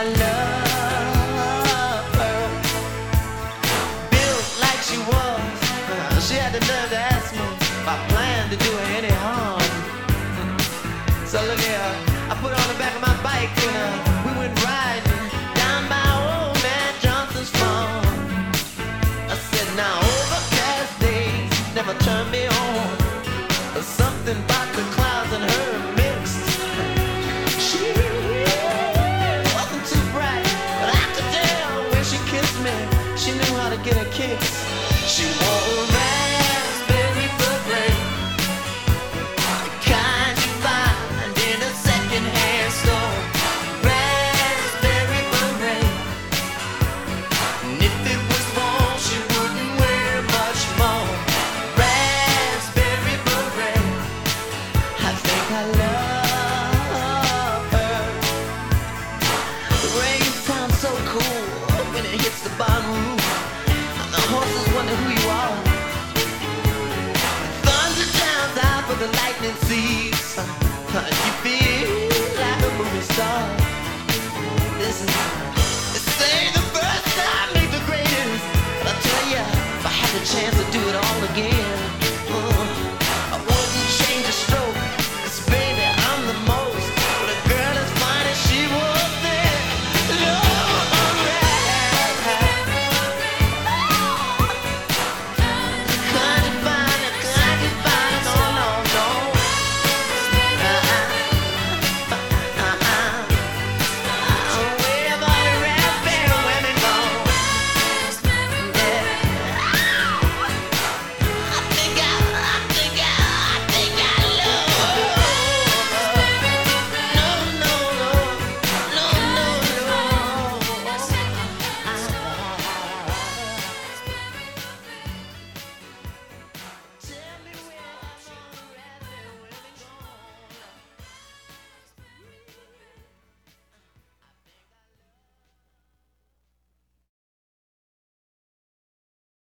I love her. Built like she was, she had the nerve to ask me if I planned to do her any harm. So look here, I put her on the back of my bike and we went riding down by old man Johnson's farm. I said, now overcast days never turn me on. There's something about the clouds and her mixed. She wasn't too bright, but I could tell when she kissed me, she knew how to get a kiss. She wore a raspberry beret, the kind you find in a second-hand store. Raspberry beret, and if it was worn, she wouldn't wear much more. Raspberry beret, I think I love her. The rain sounds so cool when it hits the barn roof. The horses wonder who you are. Thunder drowns out, but the lightning sees. You feel like a movie star. This ain't the first time, ain't the greatest. But I tell ya, if I had the chance